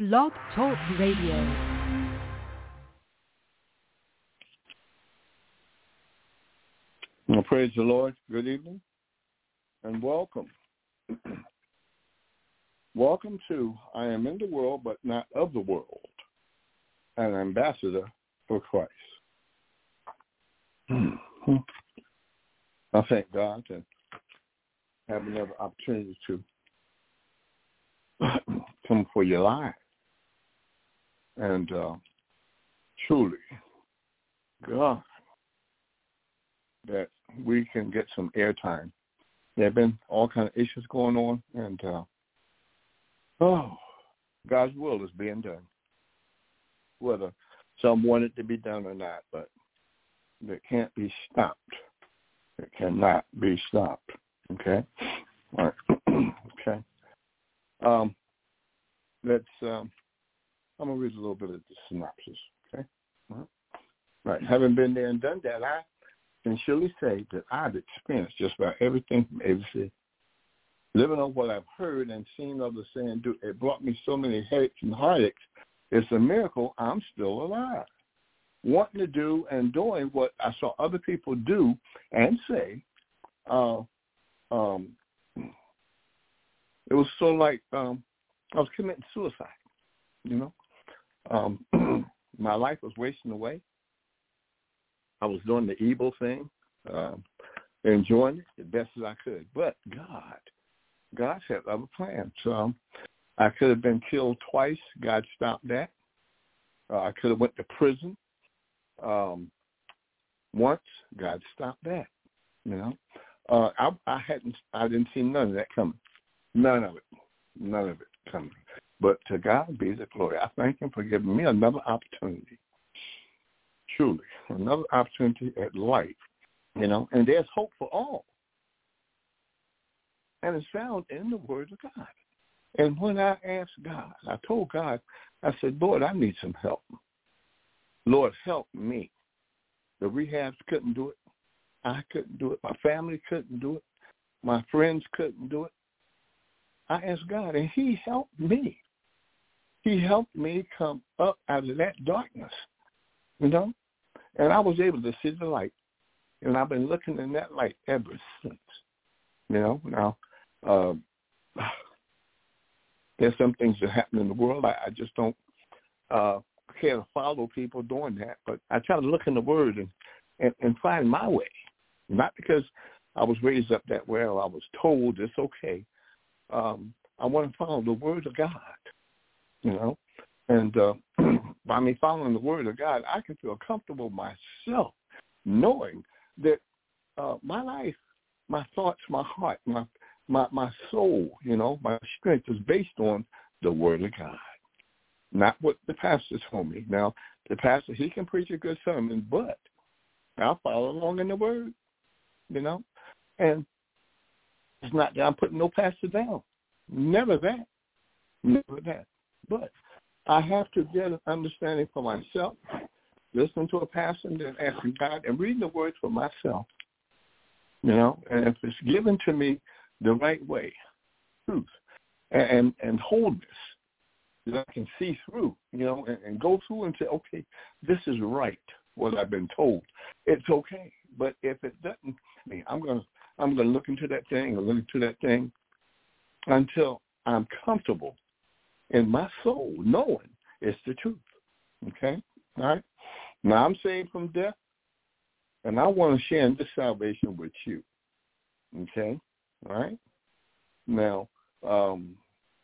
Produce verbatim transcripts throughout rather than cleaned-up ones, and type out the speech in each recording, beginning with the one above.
Blog Talk Radio. Well, praise the Lord. Good evening and welcome. Welcome to I Am in the World, but Not of the World, an ambassador for Christ. I thank God to have another opportunity to come for your life. And uh, truly, God, that we can get some airtime. There have been all kinds of issues going on, and uh, oh, God's will is being done, whether some want it to be done or not, but it can't be stopped. It cannot be stopped. Okay? All right. Okay. Um, let's, um, I'm going to read a little bit of the synopsis. Okay? All right. All right. Having been there and done that, I can surely say that I've experienced just about everything from A to Z. Living on what I've heard and seen others say and do, it brought me so many headaches and heartaches. It's a miracle I'm still alive. Wanting to do and doing what I saw other people do and say, uh, um, it was so like um, I was committing suicide, you know. Um, my life was wasting away. I was doing the evil thing, uh, enjoying it the best as I could. But God, God had other plans. Um, I could have been killed twice. God stopped that. Uh, I could have went to prison um, once. God stopped that. You know, uh, I, I hadn't. I didn't see none of that coming. None of it. None of it coming. But to God be the glory. I thank Him for giving me another opportunity. Truly, another opportunity at life, you know, and there's hope for all. And it's found in the Word of God. And when I asked God, I told God, I said, Lord, I need some help. Lord, help me. The rehabs couldn't do it. I couldn't do it. My family couldn't do it. My friends couldn't do it. I asked God, and He helped me. He helped me come up out of that darkness, you know. And I was able to see the light. And I've been looking in that light ever since. You know, now, uh, there's some things that happen in the world. I, I just don't uh, care to follow people doing that. But I try to look in the Word and, and, and find my way. Not because I was raised up that way or I was told it's okay. Um, I want to follow the Word of God, you know. And uh, by me following the Word of God, I can feel comfortable myself knowing that uh, my life, my thoughts, my heart, my, my my soul, you know, my strength is based on the Word of God, not what the pastor told me. Now, the pastor, he can preach a good sermon, but I'll follow along in the Word, you know. And it's not that I'm putting no pastor down. Never that. Never that. But I have to get an understanding for myself, listen to a pastor and then asking God and reading the Word for myself, you know, and if it's given to me the right way, truth, and, and, and wholeness that I can see through, you know, and, and go through and say, okay, this is right, what I've been told. It's okay. But if it doesn't, I mean, I'm going to I'm going to look into that thing or look into that thing until I'm comfortable in my soul, knowing it's the truth. Okay? All right? Now, I'm saved from death, and I want to share this salvation with you. Okay? All right? Now, um,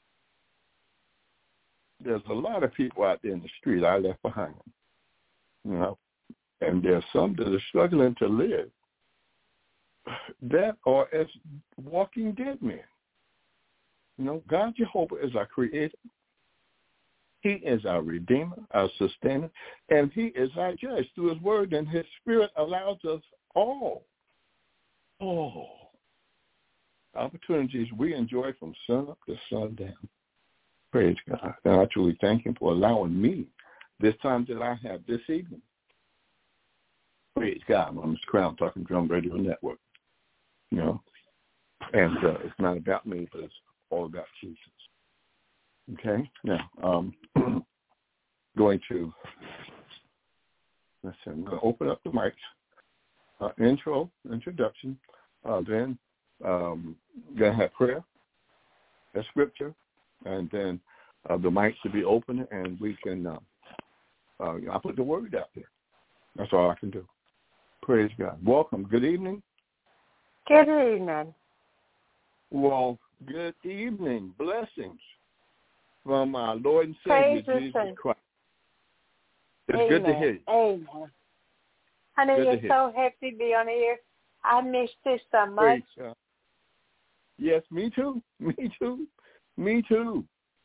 there's a lot of people out there in the street I left behind, you know, and there's some that are struggling to live that are as walking dead men. You know, God Jehovah is our creator. He is our redeemer, our sustainer, and He is our judge through His Word, and His Spirit allows us all, all opportunities we enjoy from sun up to sundown. Praise God. And I truly thank Him for allowing me this time that I have this evening. Praise God. I'm Mister Crown, Talking Drum Radio Network. You know, and uh, it's not about me, but it's all about Jesus. Okay? Now, um, going to, let's see, I'm going to open up the mics, uh, intro, introduction, uh, then um, going to have prayer, a scripture, and then uh, the mics to be open, and we can, uh, uh, I'll put the word out there. That's all I can do. Praise God. Welcome. Good evening. Good evening. Well, good evening. Blessings from our Lord and Savior, Praise Jesus and Christ. It's Amen. good to hear you. Amen. Honey, Good to you're hear so happy to be on here. I missed this so much. Praise God. Yes, me too. Me too. Me too.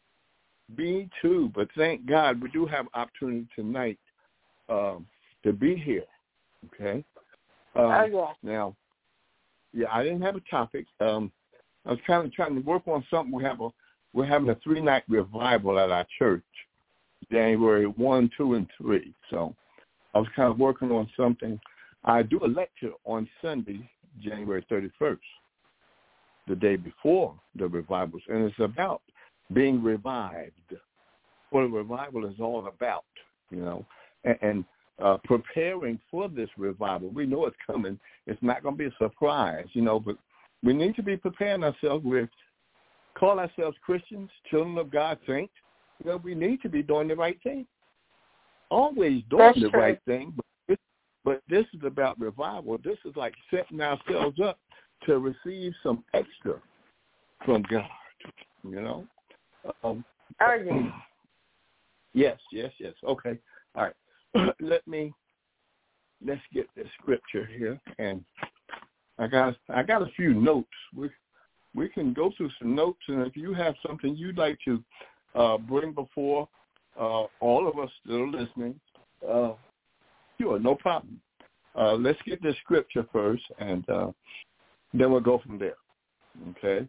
Me too. But thank God we do have opportunity tonight um, to be here. Okay? Um, oh, yeah. Now, yeah, I didn't have a topic. Um, I was kind of trying to work on something. We have a, we're having a three-night revival at our church, January first, two, and three. So I was kind of working on something. I do a lecture on Sunday, January thirty-first, the day before the revivals, and it's about being revived, what a revival is all about, you know, and, and uh, preparing for this revival. We know it's coming. It's not going to be a surprise, you know, but we need to be preparing ourselves. We call ourselves Christians, children of God, saints. You know, we need to be doing the right thing, always doing That's the true. right thing. But this, but this is about revival. This is like setting ourselves up to receive some extra from God, you know. Um, Oh, yeah. yes, yes, yes. Okay. All right. Let me, let's get this scripture here. And I got I got a few notes. We, we can go through some notes, and if you have something you'd like to uh, bring before uh, all of us that are listening, uh, sure, no problem. Uh, let's get this scripture first, and uh, then we'll go from there. Okay?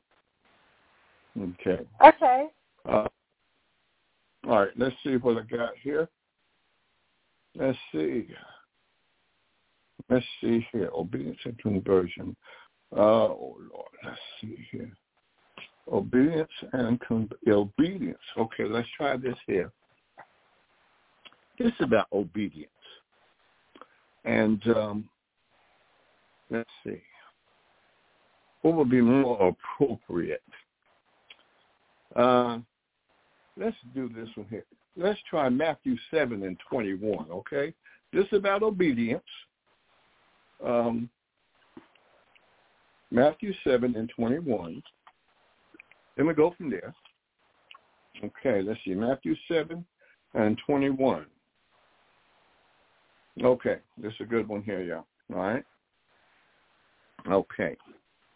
Okay. Okay. Uh, all right, let's see what I got here. Let's see. Let's see here. Obedience and conversion. Uh, oh, Lord, let's see here. Obedience and con- obedience. Okay, let's try this here. This is about obedience. And um, let's see. What would be more appropriate? Uh, let's do this one here. Let's try Matthew seven and twenty-one, okay? This is about obedience. Um, Matthew seven and twenty-one. Then we go from there. Okay, let's see. Matthew seven and twenty-one. Okay, this is a good one here, y'all. All right? Okay.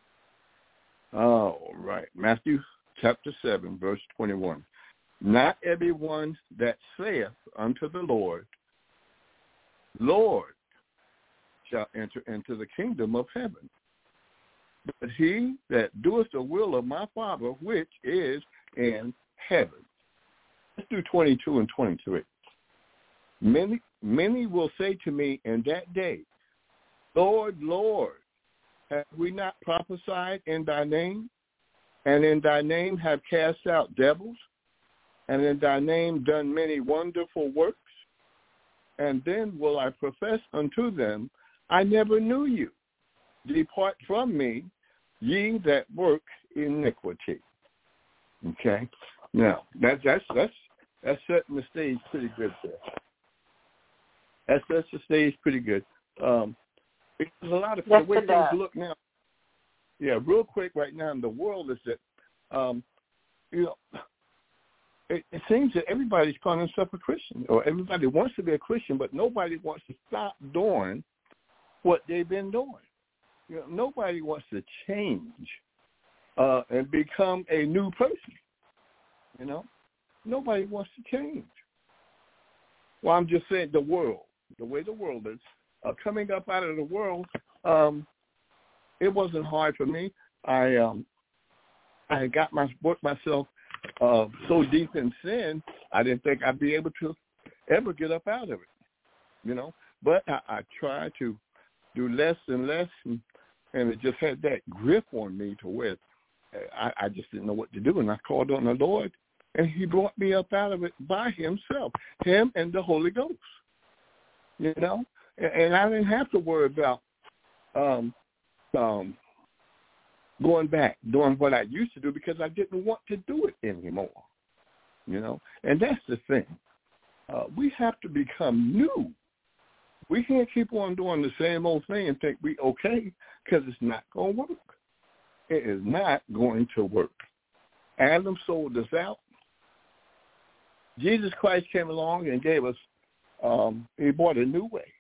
All right. Matthew chapter seven, verse twenty-one. Not everyone that saith unto the Lord, Lord, shall enter into the kingdom of heaven, but he that doeth the will of my Father which is in heaven. Let's do twenty-two and twenty-three. Many, many will say to me in that day, Lord, Lord, have we not prophesied in thy name? And in thy name have cast out devils? And in thy name done many wonderful works? And then will I profess unto them, I never knew you. Depart from me, ye that work iniquity. Okay? Now, that's that's that's that's setting the stage pretty good there. That's that's the stage pretty good. Um, because a lot of yes, the way things does. look now. Yeah, real quick right now in the world is that, um, you know, it, it seems that everybody's calling themselves a Christian, or everybody wants to be a Christian, but nobody wants to stop doing what they've been doing. You know, nobody wants to change uh, and become a new person. You know, nobody wants to change. Well, I'm just saying the world, the way the world is, uh, coming up out of the world, um, it wasn't hard for me. I um, I got my worked myself uh, so deep in sin, I didn't think I'd be able to ever get up out of it. You know, but I, I tried to do less and less, and, and it just had that grip on me to where I, I just didn't know what to do. And I called on the Lord, and he brought me up out of it by himself, him and the Holy Ghost, you know. And, and I didn't have to worry about um, um, going back, doing what I used to do because I didn't want to do it anymore, you know. And that's the thing. Uh, we have to become new. We can't keep on doing the same old thing and think we okay because it's not going to work. It is not going to work. Adam sold us out. Jesus Christ came along and gave us, um, he brought a new way.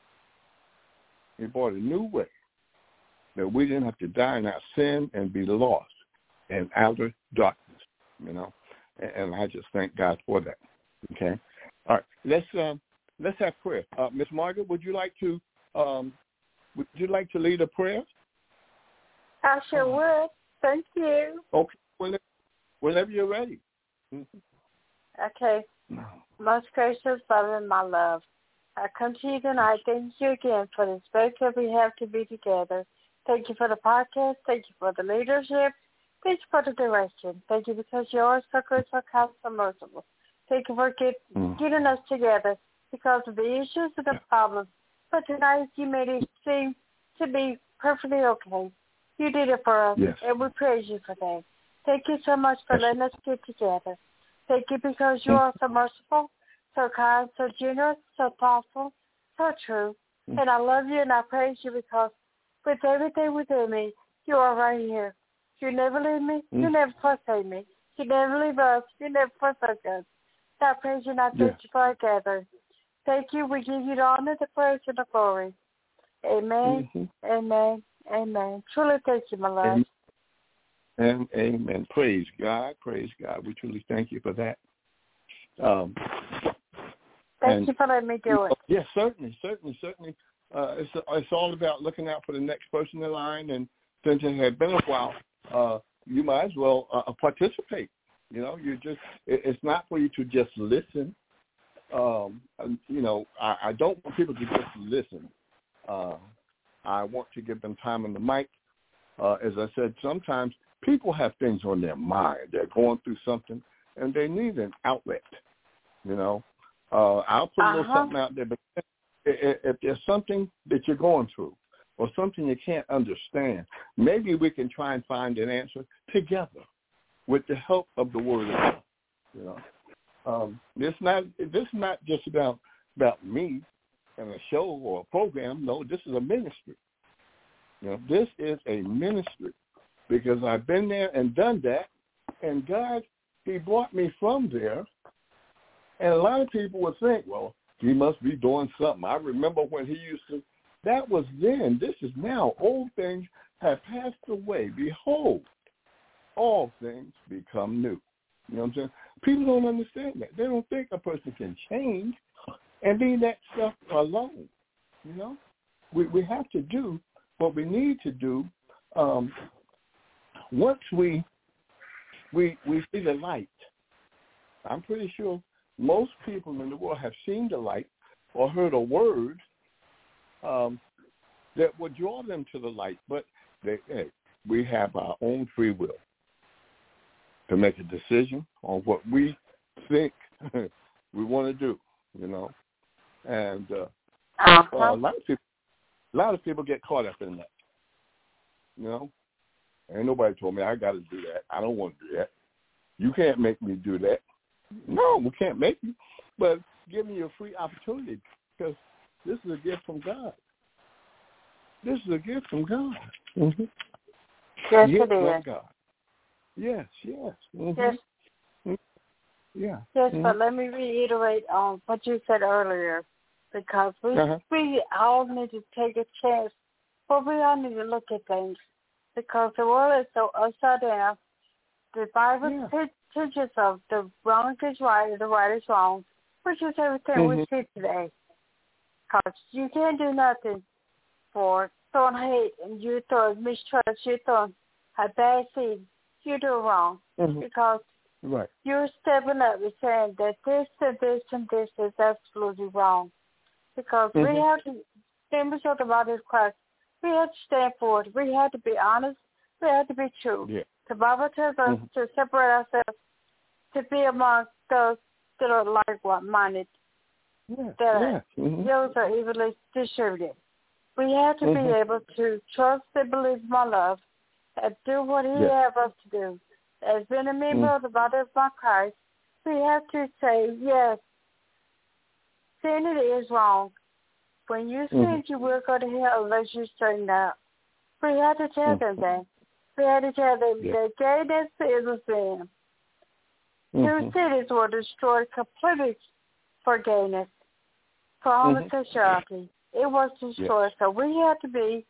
He brought a new way that we didn't have to die in our sin and be lost in outer darkness, you know. And, and I just thank God for that, okay? All right, let's um, let's have prayer. Uh, Miss Margaret, would you like to um, would you like to lead a prayer? I sure would. Thank you. Okay, whenever, whenever you're ready. Mm-hmm. Okay. Most gracious Father and my love, I come to you tonight. Thank you again for the space that we have to be together. Thank you for the podcast. Thank you for the leadership. Thank you for the direction. Thank you because you are so good, so kind, so merciful. Thank you for get, mm. getting us together because of the issues and the yeah. problems. But tonight you made it seem to be perfectly okay. You did it for us, yes. and we praise you for that. Thank you so much for yes. letting us get together. Thank you because you are so merciful, so kind, so generous, so thoughtful, so true. Mm. And I love you and I praise you because with everything within me, you are right here. You never leave me. Mm. You never forsake me. You never leave us. You never forsake us. I praise you and I thank yeah. you for our gathering. Thank you. We give you the honor, the praise, and the glory. Amen. Mm-hmm. Amen. Amen. Truly thank you, my love. Amen. And amen. Praise God. Praise God. We truly thank you for that. Um, thank and, you for letting me do it. Yes, yeah, certainly, certainly, certainly. Uh, it's it's all about looking out for the next person in line, and since it had been a while, uh, you might as well uh, participate. You know, you just it, it's not for you to just listen. Um, you know, I, I don't want people to just listen. Uh, I want to give them time on the mic. Uh, as I said, sometimes people have things on their mind. They're going through something, and they need an outlet, you know. Uh, I'll put a little uh-huh. something out there, but if, if there's something that you're going through or something you can't understand, maybe we can try and find an answer together with the help of the Word of God, you know. Um, this not this is not just about, about me and a show or a program. No, this is a ministry. You know, this is a ministry because I've been there and done that, and God, he brought me from there. And a lot of people would think, well, he must be doing something. I remember when he used to, that was then. This is now. Old things have passed away. Behold, all things become new. You know what I'm saying? People don't understand that. They don't think a person can change and leave that stuff alone. You know, we we have to do what we need to do. Um, once we we we see the light, I'm pretty sure most people in the world have seen the light or heard a word um, that would draw them to the light. But they, hey, we have our own free will to make a decision on what we think we want to do, you know. And uh, uh-huh. uh, a lot of people, a lot of people get caught up in that, you know. Ain't nobody told me I got to do that. I don't want to do that. You can't make me do that. No, we can't make you, but give me a free opportunity because this is a gift from God. This is a gift from God. Mm-hmm. Yes, gift it is. From God. Yes, yes. Mm-hmm. Yes. Mm-hmm. Yeah. Yes, mm-hmm. but let me reiterate on what you said earlier, because we uh-huh. we all need to take a chance, but we all need to look at things, because the world is so upside down. The Bible yeah. teaches of the wrong is right and the right is wrong, which is everything mm-hmm. we see today. Because you can't do nothing for throwing hate and you throwing mistrust, you throwing a bad seed. You do wrong mm-hmm. because right. you're stepping up and saying that this and this and this is absolutely wrong. Because mm-hmm. we have to, the result of all this Christ, we have to stand for it. We have to be honest. We have to be true. Yeah. The Bible tells us mm-hmm. to separate ourselves, to be among those that are like-minded, Yeah. that Yeah. Mm-hmm. those are evenly distributed. We have to Mm-hmm. be able to trust and believe my love and do what he Yes. has us to do. As being a member Mm-hmm. of the body of my Christ, we have to say, yes, sin it is wrong. When you sin, Mm-hmm. you will go to hell unless you straighten out. We have to tell them Mm-hmm. that. We have to tell them Yeah. that gayness is a sin. Two Mm-hmm. cities were destroyed completely for gayness, for homosexuality. It was destroyed. Yes. So we have to be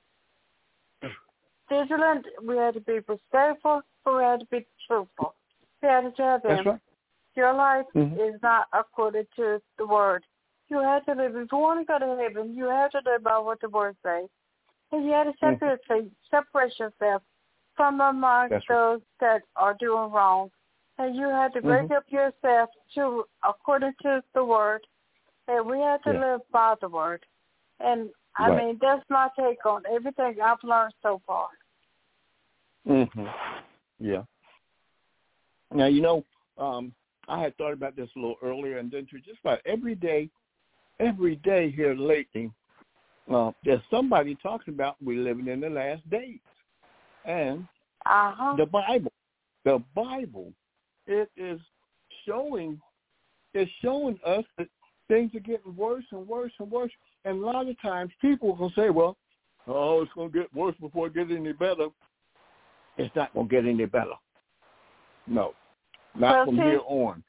vigilant. We have to be respectful. But we have to be truthful. We have to tell them, That's right. your life Mm-hmm. is not according to the word. You have to live. If you want to go to heaven, you have to live by what the word says. And you have to separate, mm-hmm. separate yourself from among That's those right. that are doing wrong. And you have to break mm-hmm. up yourself to according to the word. And we have to Yeah. live by the word. And, I Right. mean, that's my take on everything I've learned so far. Mm-hmm. Yeah. Now, you know, um, I had thought about this a little earlier, and then to just about every day, every day here lately, uh, there's somebody talking about we're living in the last days. And uh-huh. the Bible, the Bible, it is showing, it's showing us that things are getting worse and worse and worse. And a lot of times people will say, well, oh, it's going to get worse before it gets any better. It's not going to get any better. No, not well, from see, here on.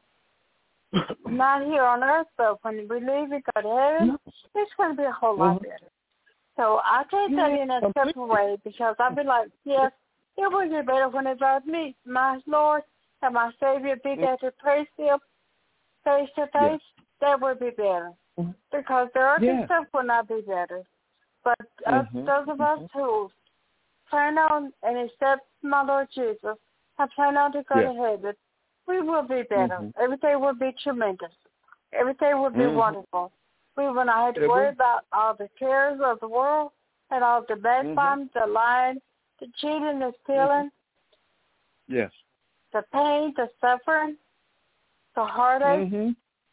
Not here on earth, but when we leave and go to heaven, no. It's going to be a whole lot mm-hmm. better. So I take yeah, that in a separate way because I'll be like, yes, it would be better when it was me, my Lord and my Savior, be there to praise Him face to face. Yes. That would be better mm-hmm. because the earthly yeah. stuff will not be better. But mm-hmm. us, those of us mm-hmm. who plan on and accept my Lord Jesus and plan on to go yeah. to heaven, we will be better. Mm-hmm. Everything will be tremendous. Everything will be mm-hmm. wonderful. We will not have to worry about all the cares of the world and all the backbiting, mm-hmm. the lying, the cheating, the stealing. Mm-hmm. Yes. The pain, the suffering, the heartache, mm-hmm.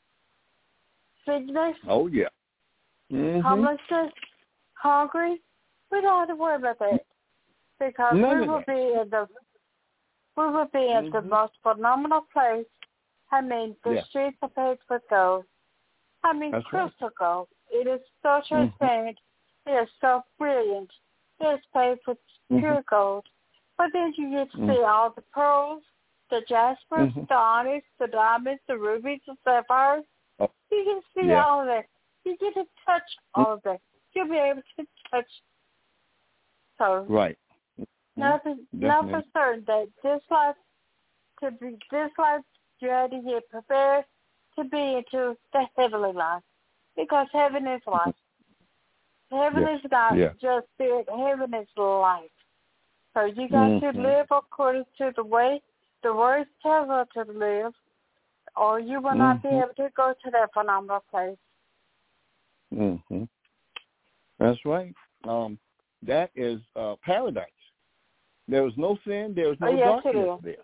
sickness. Oh, yeah. Mm-hmm. Homelessness, hungry. We don't have to worry about that because None we will that. be in the we will be in mm-hmm. the most phenomenal place. I mean, the yeah. streets are paved with gold. I mean, That's crystal right. gold. It is so transparent. Mm-hmm. It is so brilliant. It is paved with mm-hmm. pure gold. But then you get to mm-hmm. see all the pearls, the jaspers, mm-hmm. the onyx, the diamonds, the rubies, the sapphires. Oh. You get to see yeah. all of that. You get to touch mm-hmm. all of that. You'll be able to touch. So right. Nothing, not for certain that this life, to be this life, you have to get prepared to be into the heavenly life, because heaven is life. Heaven yeah. is not yeah. just spirit. Heaven is life. So you got mm-hmm. to live according to the way the Word tells us to live, or you will mm-hmm. not be able to go to that phenomenal place. Mm-hmm. That's right. Um, that is uh, paradise. There was no sin. There was no oh, yes, darkness there.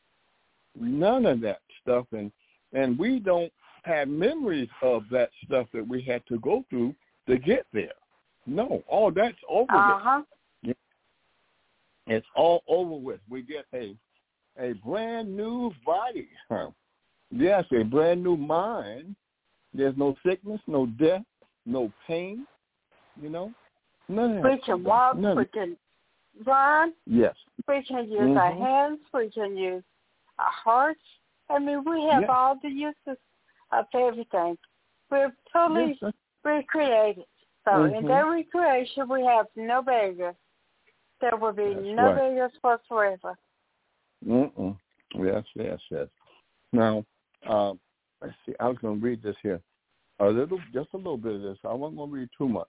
None of that stuff. And and we don't have memories of that stuff that we had to go through to get there. No, all that's over uh-huh. with. It's all over with. We get a a brand new body. Yes, a brand new mind. There's no sickness, no death, no pain, you know. None of that. We can walk, None. we can run. Yes. We can use mm-hmm. our hands. We can use our hearts. I mean, we have yes. all the uses of everything. We're totally yes, recreated. So mm-hmm. in that recreation, we have no barriers. There will be That's no right. barriers whatsoever. Mm-mm. Yes, yes, yes. Now, um, let's see. I was going to read this here. A little, just a little bit of this. I wasn't going to read too much.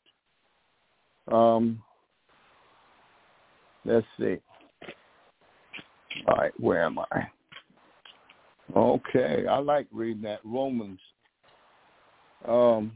Um, let's see. All right, where am I? Okay, I like reading that Romans. Um,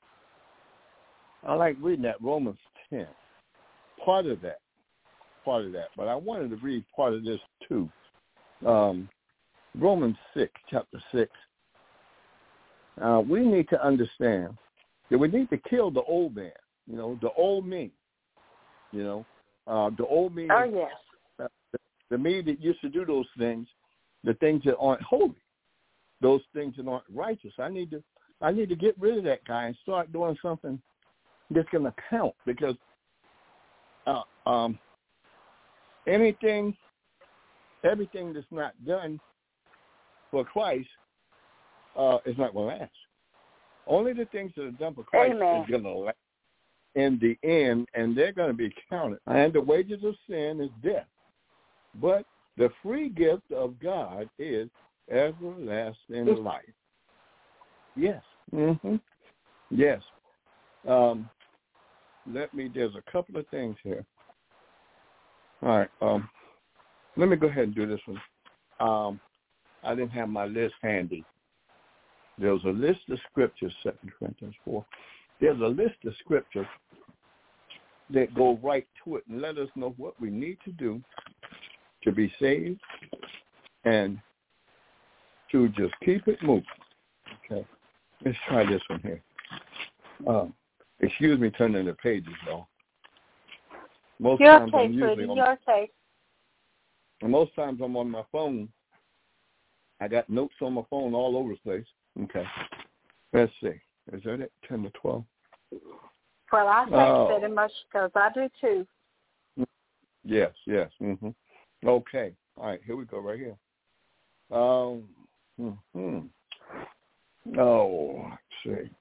I like reading that Romans ten. Part of that, part of that. But I wanted to read part of this too. Um, Romans six, chapter six, uh, we need to understand that we need to kill the old man, you know, the old me, you know, uh, the old me. Oh, yes. Uh, the, the me that used to do those things, the things that aren't holy, those things that aren't righteous. I need to, I need to get rid of that guy and start doing something that's going to count, because uh, um, anything, everything that's not done for Christ uh, is not going to last. Only the things that are done for Christ Amen. is going to last in the end, and they're going to be counted. And the wages of sin is death. But the free gift of God is everlasting life. Yes. Mm-hmm. Yes. Um, let me, there's a couple of things here. All right. Um, let me go ahead and do this one. Um, I didn't have my list handy. There was a list of scriptures, Second Corinthians four. There's a list of scriptures that go right to it and let us know what we need to do to be saved and to just keep it moving. Okay. Let's try this one here. Um, excuse me turning the pages, though. Most your times take, I'm usually on, your take. most times I'm on my phone. I got notes on my phone all over the place. Okay. Let's see. Is that it? ten to twelve? Well, I think oh. pretty much because I do too. Yes, yes. Mm-hmm. Okay. All right, here we go right here. Um, mm-hmm. Oh, let's see.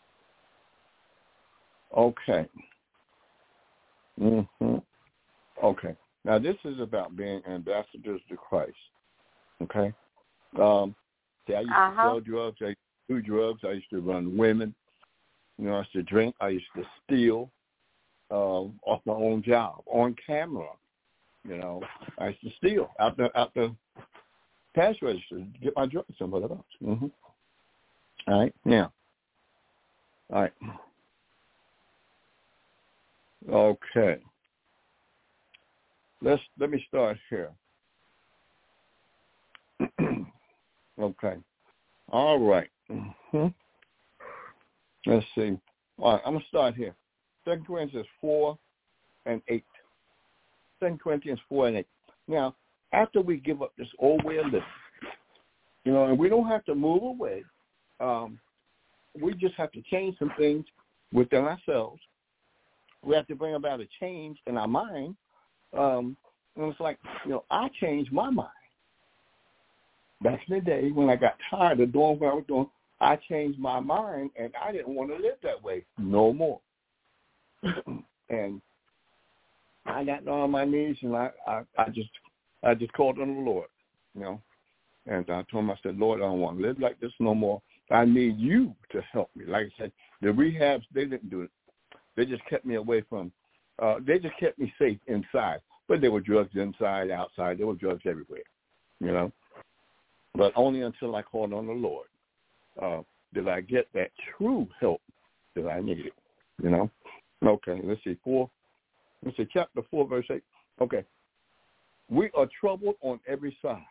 Okay. Mm-hmm. Okay. Now, this is about being ambassadors to Christ. Okay? Um, see, I used uh-huh. to sell drugs. I used to do drugs. I used to run women. You know, I used to drink. I used to steal um, off my own job, on camera. You know, I used to steal out the, out the cash register to get my drugs somewhere else. Mm-hmm. All right, now. All right. Okay. Let's let me start here. Okay. All right. Mm-hmm. Let's see. All right, I'm gonna start here. Second Corinthians four and eight. Second Corinthians four and eight. Now, after we give up this old way of living, you know, and we don't have to move away. Um, we just have to change some things within ourselves. We have to bring about a change in our mind. Um, and it's like, you know, I changed my mind. Back in the day when I got tired of doing what I was doing, I changed my mind, and I didn't want to live that way no more. And I got on my knees, and I, I, I just I just called on the Lord, you know. And I told him, I said, Lord, I don't want to live like this no more. I need you to help me. Like I said, the rehabs, they didn't do it. They just kept me away from, uh, they just kept me safe inside. But there were drugs inside, outside. There were drugs everywhere, you know. But only until I called on the Lord uh, did I get that true help that I needed, you know. Okay, let's see, four. Let's see, chapter four, verse eight. Okay. We are troubled on every side,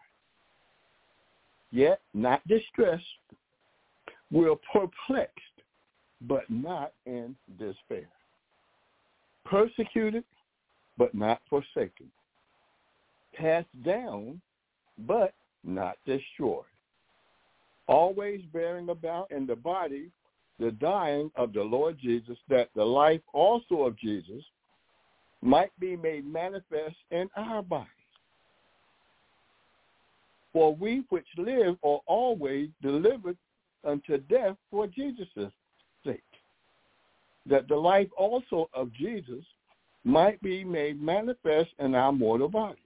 yet not distressed. We are perplexed, but not in despair. Persecuted, but not forsaken. Cast down, but not destroyed. Always bearing about in the body the dying of the Lord Jesus, that the life also of Jesus might be made manifest in our bodies. For we which live are always delivered unto death for Jesus' sake, that the life also of Jesus might be made manifest in our mortal bodies.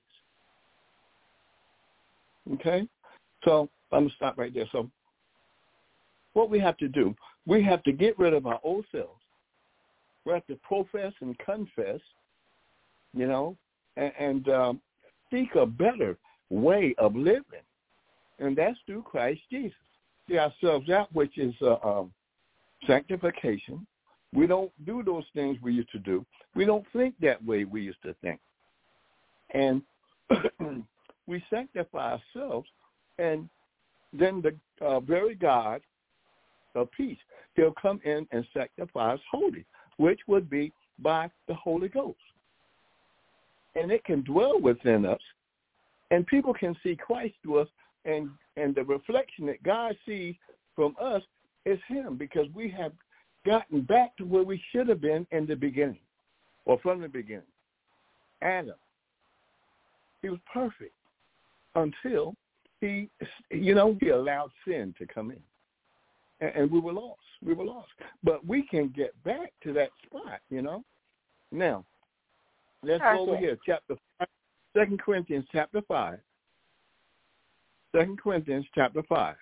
Okay? So I'm going to stop right there. So what we have to do, we have to get rid of our old selves. We have to profess and confess, you know, and, and um, seek a better way of living. And that's through Christ Jesus. See ourselves out, which is uh, um, sanctification. We don't do those things we used to do. We don't think that way we used to think. And we sanctify ourselves And then the uh, very God of peace, he'll come in and sanctify us holy, which would be by the Holy Ghost. And it can dwell within us, and people can see Christ through us, and, and the reflection that God sees from us is him, because we have gotten back to where we should have been in the beginning, or from the beginning. Adam, he was perfect until he, you know, he allowed sin to come in. And, and we were lost. We were lost. But we can get back to that spot, you know. Now, let's go over here, chapter five, Second Corinthians chapter five. Second Corinthians chapter five.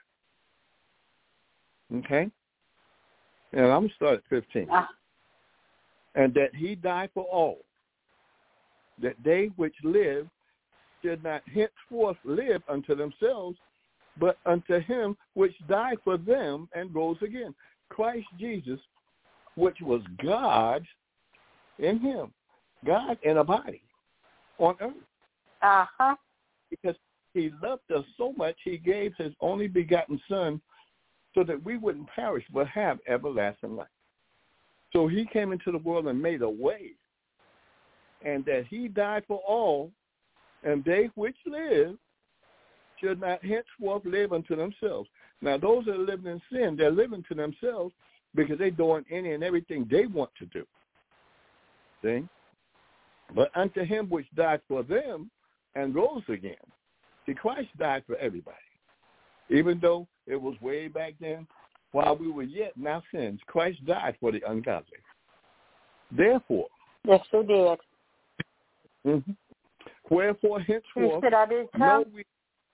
Okay? And I'm going to start at fifteen. Ah. And that he died for all, that they which live should not henceforth live unto themselves, but unto him which died for them and rose again, Christ Jesus, which was God in him, God in a body on earth. Uh-huh. Because he loved us so much, he gave his only begotten Son so that we wouldn't perish but have everlasting life. So he came into the world and made a way, and that he died for all, and they which live should not henceforth live unto themselves. Now, those that are living in sin, they're living to themselves because they're doing any and everything they want to do. See? But unto him which died for them and rose again. See, Christ died for everybody. Even though it was way back then, while we were yet in our sins, Christ died for the ungodly. Therefore, yes, he did. Mm-hmm. Wherefore, henceforth, said I did no we,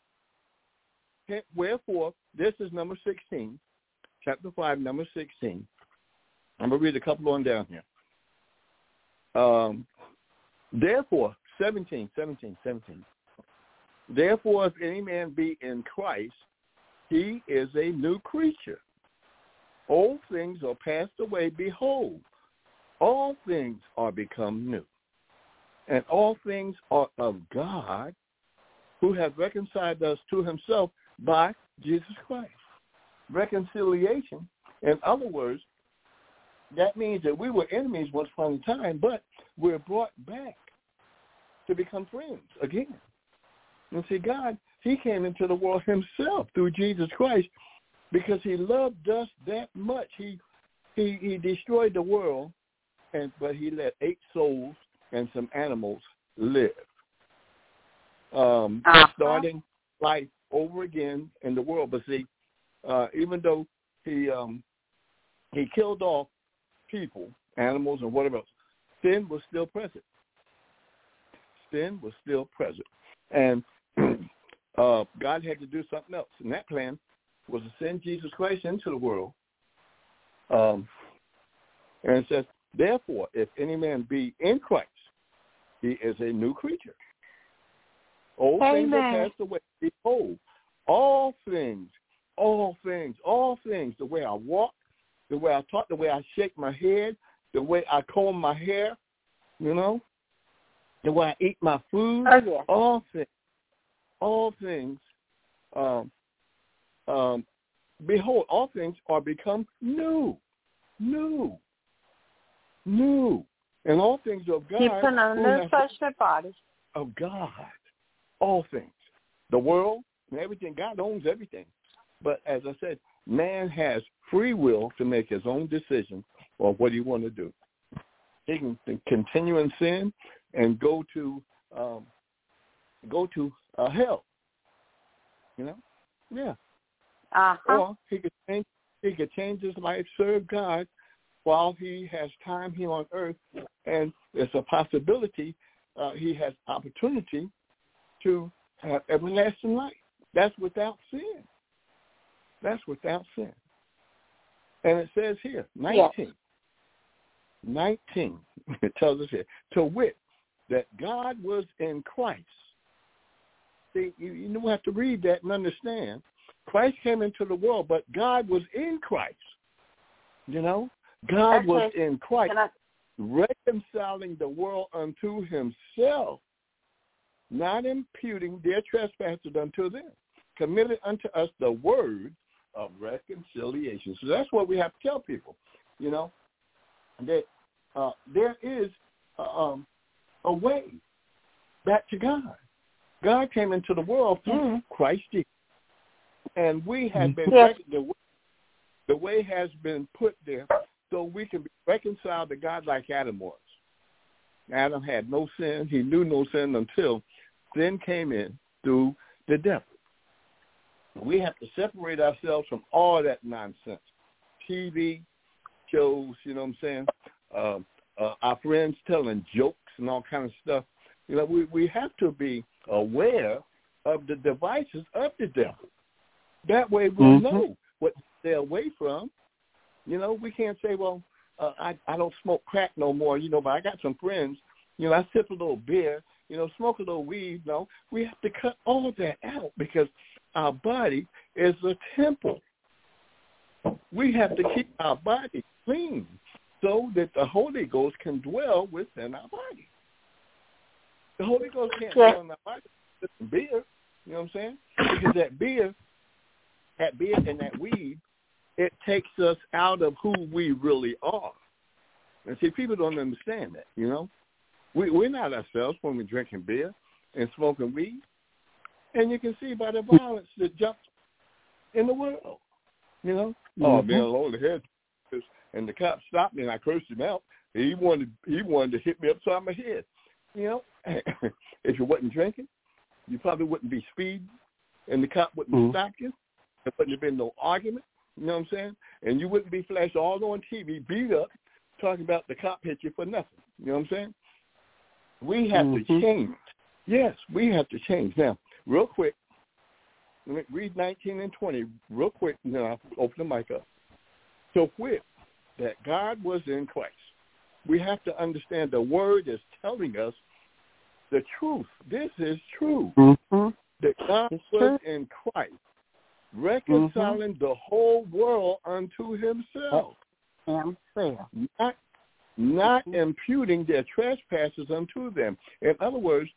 wherefore, this is number sixteen, chapter five, number sixteen. I'm going to read a couple on down here. Um, therefore, seventeen, seventeen, seventeen. Therefore, if any man be in Christ, he is a new creature. Old things are passed away. Behold, all things are become new. And all things are of God, who has reconciled us to himself by Jesus Christ. Reconciliation, in other words, that means that we were enemies once upon a time, but we're brought back to become friends again. And see, God, he came into the world himself through Jesus Christ because he loved us that much. He he, he destroyed the world, and but he let eight souls and some animals live, um, uh-huh. starting life over again in the world. But see, uh, even though he um, he killed off people, animals, and whatever else, sin was still present. Sin was still present. And uh, God had to do something else. And that plan was to send Jesus Christ into the world. Um, and it says, therefore, if any man be in Christ, he is a new creature. Old Amen. Things are passed away. Behold, all things, all things, all things, the way I walk, the way I talk, the way I shake my head, the way I comb my hair, you know, the way I eat my food, oh, yeah. all things, all things, um, um, behold, all things are become new, new, new. And all things of God. He put on new fleshly bodies. Of God. All things. The world and everything. God owns everything. But as I said, man has free will to make his own decision on what he wants to do. He can continue in sin and go to um, go to uh, hell. You know? Yeah. Uh-huh. Or he could change he could change his life, serve God while he has time here on earth, and there's a possibility uh, he has opportunity to have everlasting life. That's without sin. That's without sin. And it says here, nineteen. Yes. nineteen, it tells us here, to wit, that God was in Christ. See, you, you don't have to read that and understand. Christ came into the world, but God was in Christ. You know? God okay. was in Christ, I... reconciling the world unto himself, not imputing their trespasses unto them. committed unto us the word of reconciliation. So that's what we have to tell people, you know, that uh, there is uh, um, a way back to God. God came into the world through Christ Jesus. And we have been, yes. the, the way has been put there so we can be reconciled to God like Adam was. Adam had no sin. He knew no sin until sin came in through the devil. We have to separate ourselves from all that nonsense. T V shows, you know what I'm saying, uh, uh, our friends telling jokes and all kind of stuff. You know, we, we have to be aware of the devices of the devil. That way we'll mm-hmm. know what to stay away from. You know, we can't say, well, uh, I, I don't smoke crack no more, you know, but I got some friends, you know, I sip a little beer, you know, smoke a little weed. No, we have to cut all of that out because our body is a temple. We have to keep our body clean so that the Holy Ghost can dwell within our body. The Holy Ghost can't yeah. dwell in our body with beer, you know what I'm saying? Because that beer, that beer and that weed, it takes us out of who we really are. And see, people don't understand that, you know. We, we're not ourselves when we're drinking beer and smoking weed. And you can see by the violence that jumps in the world, you know. Mm-hmm. Oh, man, Lord, the head. And the cop stopped me, and I cursed him out. He wanted he wanted to hit me upside my head. You know, if you wasn't drinking, you probably wouldn't be speeding, and the cop wouldn't mm-hmm. stop you. There wouldn't have been no argument. You know what I'm saying? And you wouldn't be flashed all on T V, beat up, talking about the cop hit you for nothing. You know what I'm saying? We have mm-hmm. to change. Yes, we have to change. Now, real quick, let me read nineteen and twenty real quick, and then I'll open the mic up. So quick that God was in Christ. We have to understand the word is telling us the truth. This is true. Mm-hmm. That God it's was true. in Christ, reconciling mm-hmm. the whole world unto himself. Himself. Not, not mm-hmm. imputing their trespasses unto them. In other words,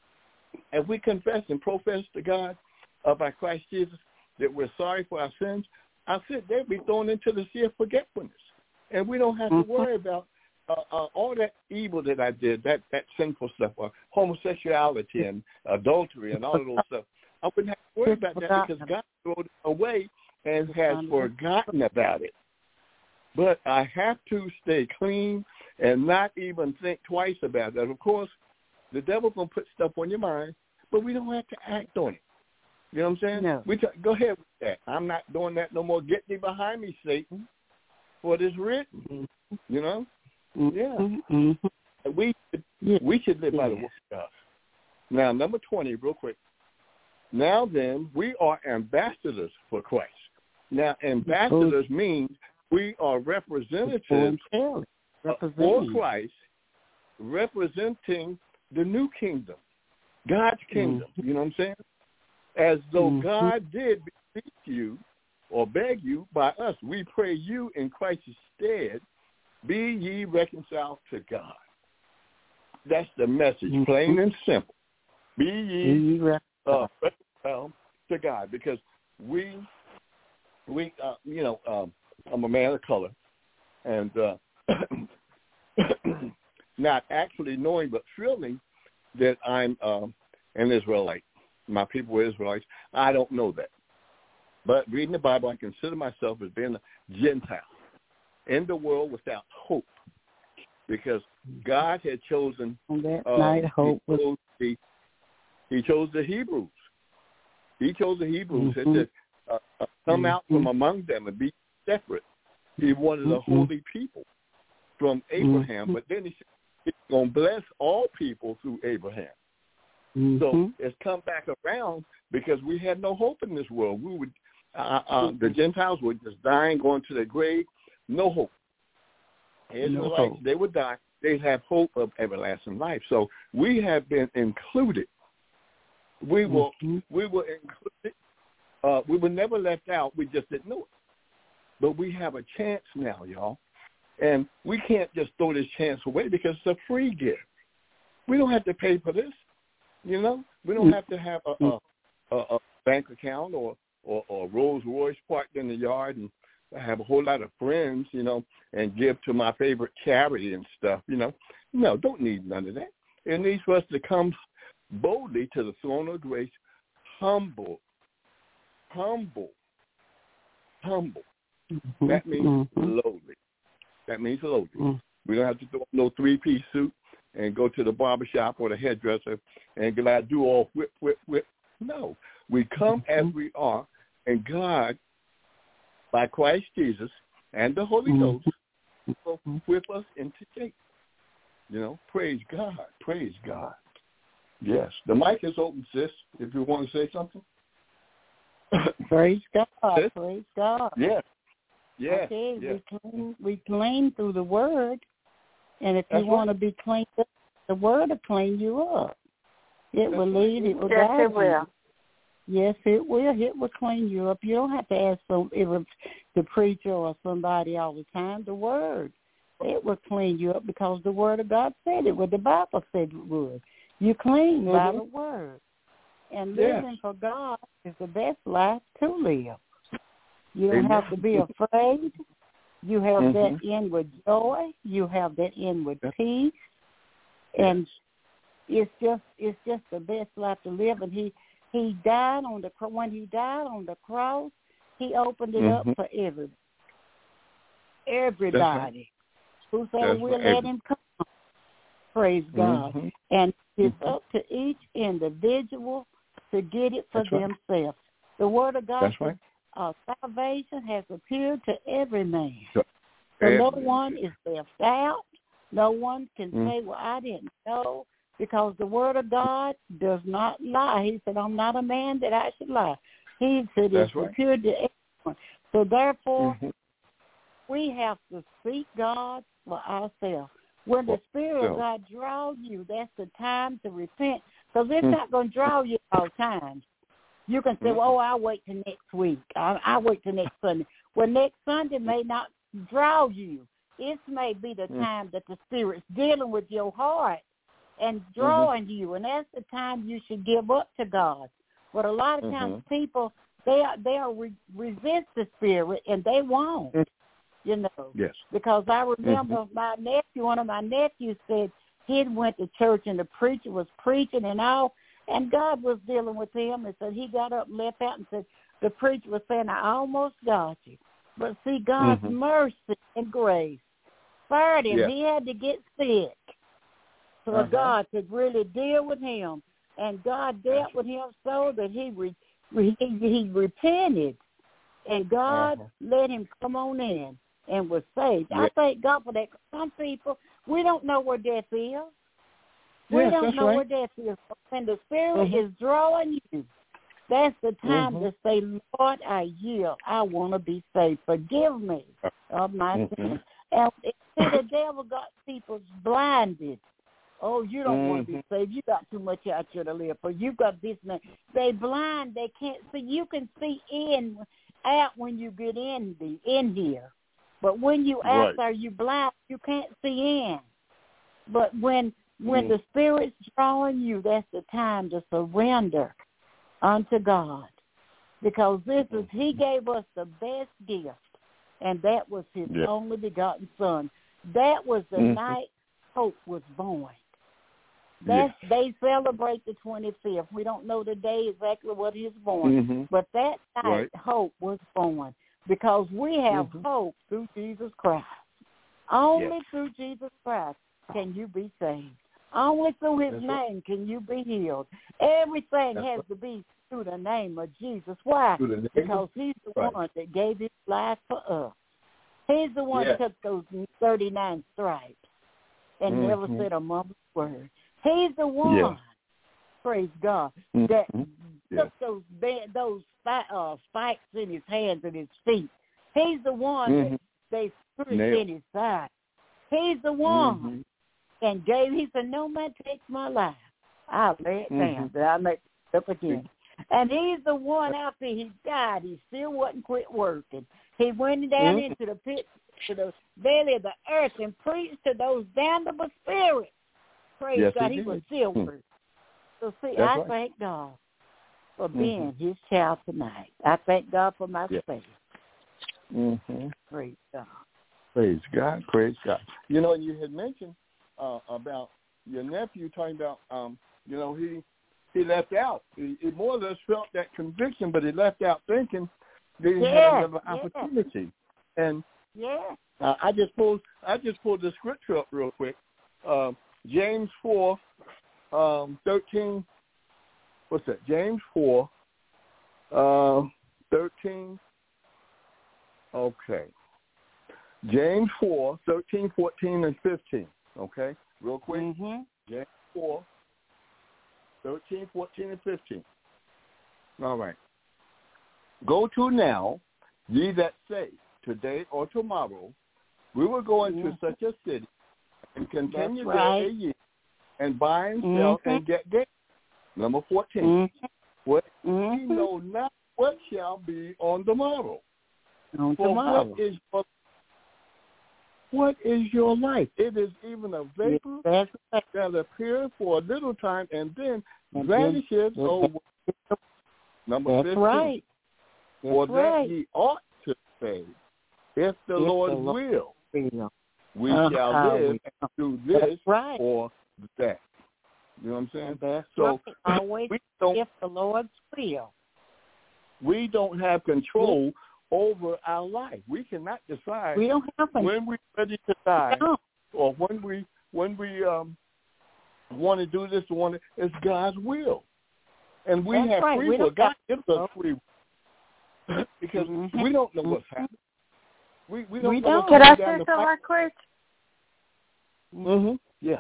if we confess and profess to God uh, by Christ Jesus that we're sorry for our sins, our sins, they'll be thrown into the sea of forgetfulness. And we don't have to worry about uh, uh, all that evil that I did, that, that sinful stuff, uh, homosexuality and adultery and all of those stuff. I wouldn't have to worry about that because God threw it away and has forgotten about it. But I have to stay clean and not even think twice about that. Of course, the devil's going to put stuff on your mind, but we don't have to act on it. You know what I'm saying? No. We t- go ahead with that. I'm not doing that no more. Get thee behind me, Satan. What is written, you know? Yeah. Mm-hmm. We, we should live by the word of God. Now, number twenty, real quick. Now then, we are ambassadors for Christ. Now, ambassadors means we are representatives for Christ, representing the new kingdom, God's kingdom. Mm-hmm. You know what I'm saying? As though mm-hmm. God did beseech you or beg you by us, we pray you in Christ's stead, be ye reconciled to God. That's the message, mm-hmm. plain and simple. Be ye uh, reconciled to God, because we, we, uh, you know, um, I'm a man of color, and uh, not actually knowing but feeling that I'm um, an Israelite. My people were Israelites. I don't know that. But reading the Bible, I consider myself as being a Gentile in the world without hope, because God had chosen, that uh, night, hope he, chose the, he chose the Hebrews. He chose the Hebrews mm-hmm. to uh, uh, come mm-hmm. out from among them and be separate. He wanted mm-hmm. a holy people from Abraham, mm-hmm. but then he said he's going to bless all people through Abraham. Mm-hmm. So it's come back around because we had no hope in this world. We would, uh, uh, the Gentiles were just dying, going to their grave, no hope. Israelites, no hope. They would die. They'd have hope of everlasting life. So we have been included. We were, mm-hmm. we were included. Uh, we were never left out. We just didn't know it. But we have a chance now, y'all. And we can't just throw this chance away because it's a free gift. We don't have to pay for this. You know, we don't have to have a, a, a, bank account or, or, or Rolls Royce parked in the yard, and I have a whole lot of friends, you know, and give to my favorite charity and stuff, you know. No, don't need none of that. It needs for us to come boldly to the throne of grace, humble, humble, humble. Mm-hmm. That means mm-hmm. lowly. That means lowly. Mm-hmm. We don't have to throw on no three-piece suit and go to the barbershop or the hairdresser and get out do all whip, whip, whip. No. We come mm-hmm. as we are, and God, by Christ Jesus and the Holy mm-hmm. Ghost, will whip us into shape. You know, praise God. Praise God. Yes. The mic is open, sis, if you want to say something. Praise God. Sis? Praise God. Yes. Yes. Okay, yes. we clean, we clean through the Word, and if That's you want right. to be cleaned up, the Word will clean you up. It That's will lead, it will yes, guide it will. you. Yes, it will. It will clean you up. You don't have to ask some, it was the preacher or somebody all the time. The Word, it will clean you up because the Word of God said it would. The Bible said it would. You clean mm-hmm. by the Word. And living yes. for God is the best life to live. You don't Amen. have to be afraid. You have mm-hmm. that inward joy. You have that inward yes. peace. And it's just it's just the best life to live. And he, he died on the when he died on the cross, he opened it mm-hmm. up for everybody. Everybody. Right. Whosoever will let every- him come. Praise God. Mm-hmm. And it's mm-hmm. up to each individual to get it for That's right. themselves. The Word of God That's says, right. uh, salvation has appeared to every man. So, so every no man. one is left out. No one can mm-hmm. say, well, I didn't know, because the Word of God does not lie. He said, I'm not a man that I should lie. He said That's it's right. appeared to everyone. So therefore, mm-hmm. we have to seek God for ourselves. When the Spirit of God draws you, that's the time to repent, because it's mm-hmm. not going to draw you all times. You can say, mm-hmm. well, oh, I'll wait till next week. I'll, I'll wait till next Sunday. Well, next Sunday may not draw you. It may be the mm-hmm. time that the Spirit's dealing with your heart and drawing mm-hmm. you, and that's the time you should give up to God. But a lot of times mm-hmm. people, they are, they are re- resist the Spirit, and they won't. Mm-hmm. You know, yes. Because I remember mm-hmm. my nephew, one of my nephews said he went to church and the preacher was preaching and all, and God was dealing with him, and so he got up and left out and said, the preacher was saying, I almost got you. But see, God's mm-hmm. mercy and grace fired him. Yes. He had to get sick so uh-huh. God could really deal with him. And God dealt That's with him so that he re- he, he repented, and God uh-huh. let him come on in and was saved. Yeah. I thank God for that. Some people, we don't know where death is. We yes, don't know right. where death is. When the Spirit mm-hmm. is drawing you, that's the time mm-hmm. to say, Lord, I yield. I want to be saved. Forgive me of my mm-hmm. sins. And see, the devil got people blinded. Oh, you don't mm-hmm. want to be saved. You got too much out here to live for. You got this and that. They blind. They can't see. You can see in out when you get in the in here. But when you out right. there, you blind. You can't see in. But when when mm-hmm. the Spirit's drawing you, that's the time to surrender unto God. Because this is, He gave us the best gift, and that was His yeah. only begotten Son. That was the mm-hmm. night hope was born. That's, yes. They celebrate the twenty-fifth. We don't know the day exactly what He was born, mm-hmm. but that night right. hope was born, because we have mm-hmm. hope through Jesus Christ. Only yes. through Jesus Christ can you be saved. Only through His That's name right. can you be healed. Everything That's has right. to be through the name of Jesus. Why? Because He's the right. one that gave His life for us. He's the one yes. that took those thirty-nine stripes and mm-hmm. never said a mumbling word. He's the one, yes. praise God, mm-hmm. that yes. took those those uh, spikes in His hands and His feet. He's the one mm-hmm. that they put in His side. He's the one. Mm-hmm. And gave, He said, no man takes my life, I'll lay it mm-hmm. down, that I'll make it up again. And He's the one, after He died, He still wasn't quit working. He went down mm-hmm. into the pit, to the belly of the earth, and preached to those damnable spirits. Praise yes, God, He, he did. was still mm-hmm. working. So see, That's I right. thank God for being mm-hmm. his child tonight. I thank God for my yeah. faith. Mm-hmm. Praise God. Praise God. Praise God. You know, you had mentioned uh, about your nephew talking about, um, you know, he he left out. He, he more or less felt that conviction, but he left out thinking that he yeah, had another opportunity. Yeah. And yeah. uh, I just pulled I just pulled the scripture up real quick. Uh, James four, um, thirteen. What's that? James four, uh, thirteen. Okay. James four, thirteen, fourteen, and fifteen. Okay, real quick. Mm-hmm. James four, thirteen, fourteen, and fifteen. All right. Go to now, ye that say, today or tomorrow, we will go into mm-hmm. such a city and continue That's right. there a year and buy and sell mm-hmm. and get gain. Number fourteen. Mm-hmm. What mm-hmm. we know not what shall be on the morrow. On For tomorrow. what is your, what is your life? It is even a vapor That's right. that appears for a little time and then and vanishes then, over. Number That's fifteen. Right. That's For right. that ye ought to say, if the if Lord the Lord will, will, we uh, shall uh, live we, and do this right. or that. You know what I'm saying? That's so right. Always we don't, if the Lord's will. we don't have control over our life. We cannot decide we don't have when we're ready to die or when we when we um, want to do this or want to. It's God's will, and we That's have right. free we will. God have, gives us free will because mm-hmm. we don't know what's happening. We we don't we know don't. what's Could I down say the something right quick? Mhm. Yeah.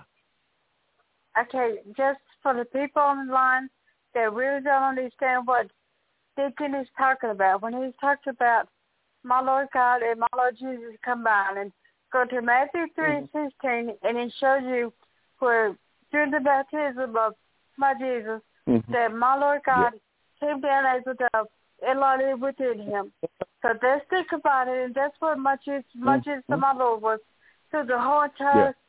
Okay, just for the people on the line that really don't understand what Deacon is talking about. When he's talking about my Lord God and my Lord Jesus combined, and go to Matthew three mm-hmm. sixteen, and it shows you where during the baptism of my Jesus, mm-hmm. that my Lord God yeah. came down as a dove and lighted within him. So let's think about it, and that's what much is much is mm-hmm. my Lord was through the whole entire. Yeah.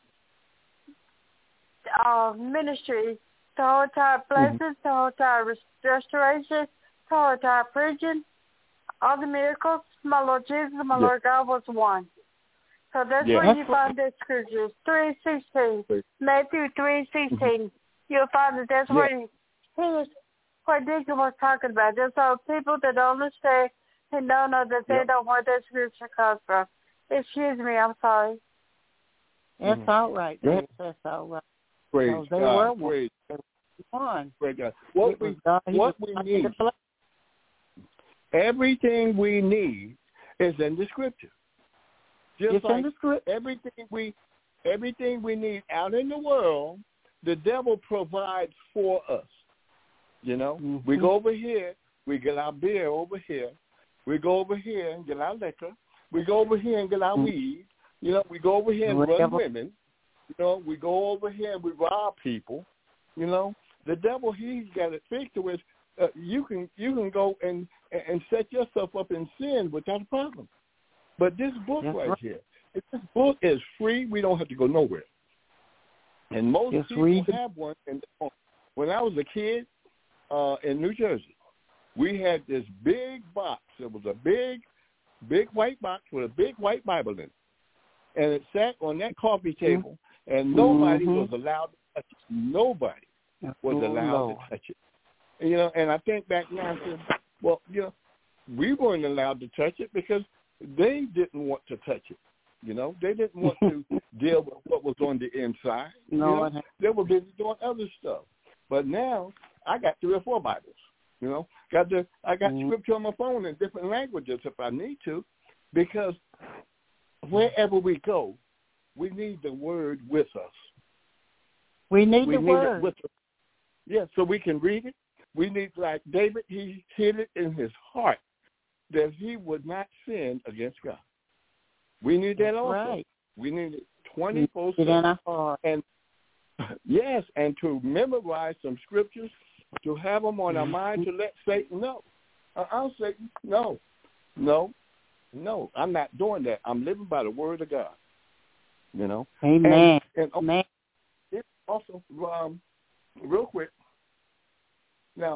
Uh, ministry, the whole entire blessings, mm-hmm. the whole entire restoration, the whole entire preaching, all the miracles, my Lord Jesus and my yeah. Lord God was one. So that's yeah. where you find the scriptures, three sixteen, Matthew three sixteen. Mm-hmm. You'll find that that's yeah. where he, he was, what Deacon was talking about. There's all people that don't understand and don't know that they yep. don't know where that scripture comes from. Excuse me, I'm sorry. That's mm-hmm. all right. Yeah. That's all right. Praise so they God. were Praise one. Praise God. What we, what we need, everything we need is in the scripture. Just it's like in the scripture. everything we, everything we need out in the world, the devil provides for us. You know, mm-hmm. we go over here, we get our beer over here. We go over here and get our liquor. We go over here and get our mm-hmm. weed. You know, we go over here and Whatever. run women. You know, we go over here and we rob people. You know, the devil, he's got it fixed to where uh, you can you can go and and set yourself up in sin without a problem. But this book right, right here, if this book is free, we don't have to go nowhere. And most Just people read. have one. And when I was a kid uh, in New Jersey, we had this big box. It was a big, big white box with a big white Bible in it. And it sat on that coffee table. Mm-hmm. And nobody mm-hmm. was allowed to touch it. Nobody was allowed oh, to touch it. And, you know, and I think back now and said, well, you know, we weren't allowed to touch it because they didn't want to touch it. You know, they didn't want to deal with what was on the inside. No, you know? They were busy doing other stuff. But now I got three or four Bibles. You know, got the I got mm-hmm. scripture on my phone in different languages if I need to, because wherever we go, we need the word with us. We need we the need word. It with us. Yeah, so we can read it. We need, like David, he hid it in his heart that he would not sin against God. We need that That's also. Right. We need it twenty-four seven. And yes, and to memorize some scriptures, to have them on our mind, to let Satan know. Uh-uh, Satan, no, no, no, I'm not doing that. I'm living by the word of God. You know, Amen. And, and Amen. It also, um, real quick. Now,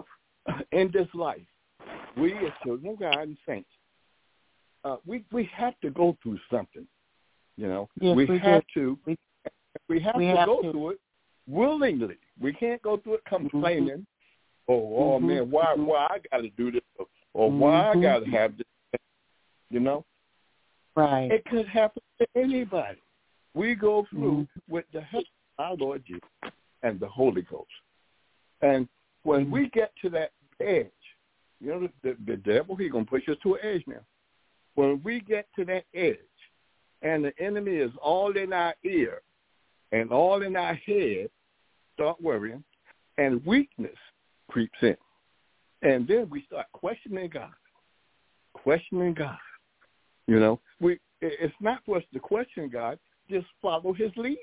in this life, we as children of God and saints, uh, we we have to go through something. You know, yes, we, we have do. to. We, we have we to have go to. through it willingly. We can't go through it complaining. Mm-hmm. Oh, oh mm-hmm. man, why why I got to do this, or, or why mm-hmm. I got to have this? You know, right? It could happen to anybody. We go through mm-hmm. with the help of our Lord Jesus and the Holy Ghost. And when mm-hmm. we get to that edge, you know, the, the devil, he's going to push us to an edge now. When we get to that edge and the enemy is all in our ear and all in our head, start worrying, and weakness creeps in. And then we start questioning God, questioning God. You know, we it's not for us to question God, just follow his lead.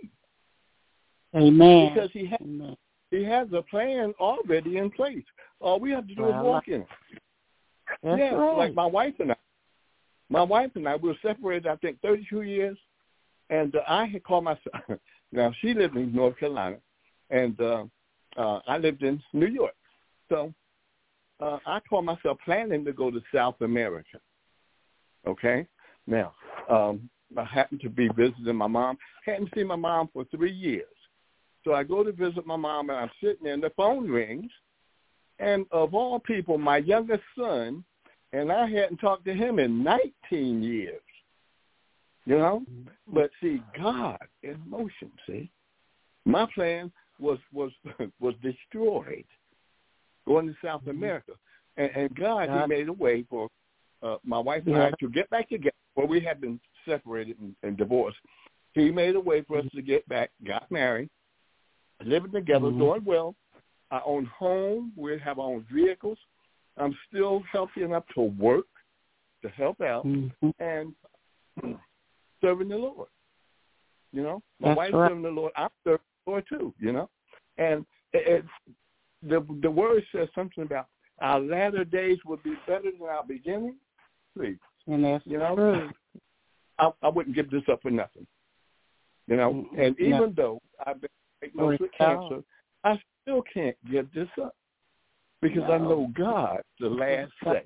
Amen. Because he has, Amen. he has a plan already in place. All we have to do well, is walk in it. That's yeah, right. like my wife and I. My wife and I, we were separated, I think, thirty-two years. And uh, I had called myself, now she lived in North Carolina, and uh, uh, I lived in New York. So uh, I called myself planning to go to South America. Okay? Now, um, I happened to be visiting my mom. Hadn't seen my mom for three years. So I go to visit my mom, and I'm sitting there, and the phone rings. And of all people, my youngest son, and I hadn't talked to him in nineteen years. You know? But see, God in motion, see? My plan was was was destroyed going to South America. And, and God, God, he made a way for uh, my wife and yeah. I to get back together. Well, we had been separated and, and divorced. He made a way for us to get back, got married, living together, mm-hmm. doing well. I own home. We have our own vehicles. I'm still healthy enough to work, to help out, mm-hmm. and serving the Lord. You know, my That's wife's right. serving the Lord. I'm serving the Lord too. You know, and it, it's the the word says something about our latter days will be better than our beginning. Please, and that's you know, true. I, I wouldn't give this up for nothing. You know, mm-hmm. and even no. though I've been diagnosed with cancer, I still can't give this up because no. I know God's the last say.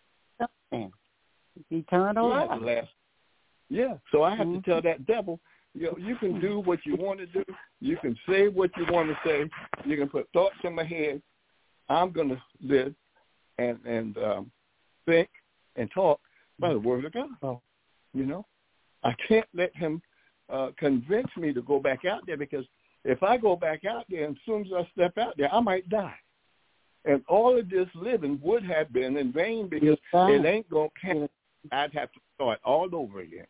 Eternal yeah, life. The last. Yeah, so I have mm-hmm. to tell that devil, you know, you can do what you want to do. You can say what you want to say. You can put thoughts in my head. I'm going to live and and um, think and talk by the word of God. Oh. You know, I can't let him uh, convince me to go back out there because if I go back out there and as soon as I step out there, I might die. And all of this living would have been in vain because it ain't going to count. I'd have to start all over again.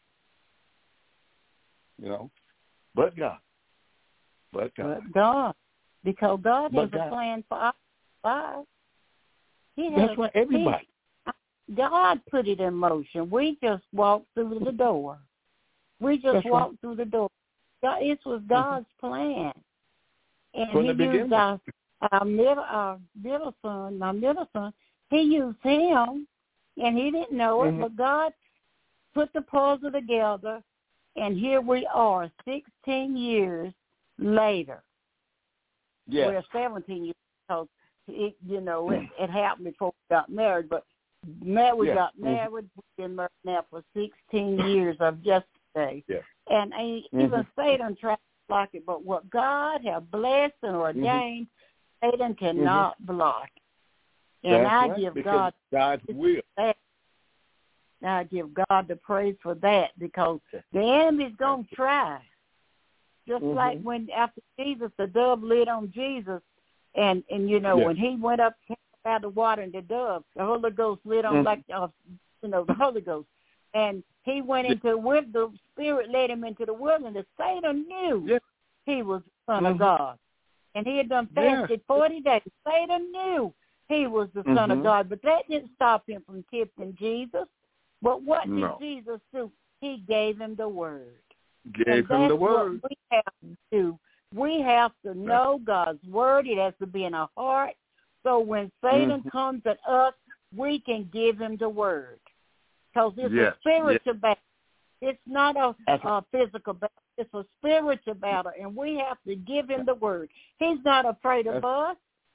You know, but God. But God. But God. Because God but has God. a plan for our lives. He has, That's right, everybody. He, God put it in motion. We just walked through the door. We just That's walked right. through the door. God, it was God's mm-hmm. plan. And From he the used beginning. our, our, middle, our middle son, my middle son, he used him, and he didn't know it, mm-hmm. but God put the puzzle together, and here we are, sixteen years later. Yes. We're seventeen years because, it, you know, it, it happened before we got married, but man, we yes. got mm-hmm. married. We've been married now for sixteen years of yesterday. Yes. And I, mm-hmm. even Satan tried to block it, but what God has blessed and ordained, mm-hmm. Satan cannot mm-hmm. block. And That's I right, give because God God's will. that. I give God the praise for that because the enemy's going to try. Just mm-hmm. like when after Jesus, the dove lit on Jesus, and, and you know, yes. when he went up out of the water and the dove, the Holy Ghost lit on mm-hmm. like, uh, you know, the Holy Ghost. And he went into, with the Spirit led him into the wilderness. Satan knew yes. he was the Son mm-hmm. of God. And he had done fasted yes. forty days. Satan knew he was the mm-hmm. Son of God, but that didn't stop him from tempting Jesus. But what no. did Jesus do? He gave him the word. Gave and him the word. What we have to do. We have to know God's word. It has to be in our heart. So when Satan mm-hmm. comes at us, we can give him the word. Because it's yes. a spiritual yes. battle. It's not a, a physical battle. It's a spiritual battle, and we have to give him the word. He's not afraid of us.